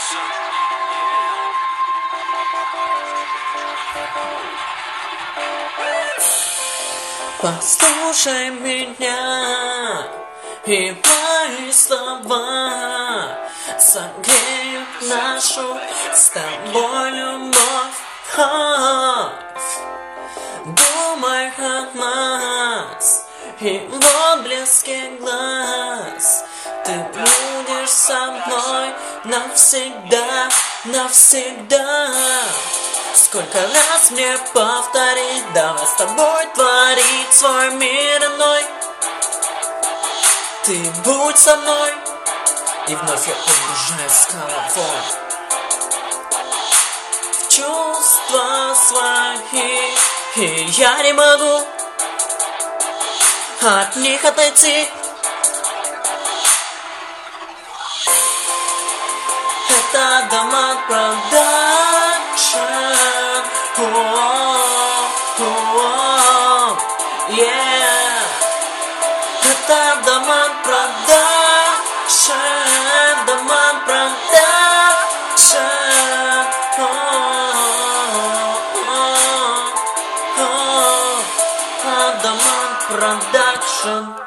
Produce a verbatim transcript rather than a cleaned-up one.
Послушай меня и мои слова согреют нашу с тобой любовь. Думай о нас и в отблеске глаз. Ты будешь со мной навсегда, навсегда. Сколько раз мне повторить, давай с тобой творить свой мир иной. Ты будь со мной, и вновь я погружаюсь с головой в чувства свои, и я не могу от них отойти. Это Даман Продакшн. Yeah. Это Даман Продакшн. Даман Продакшн. Даман Продакшн.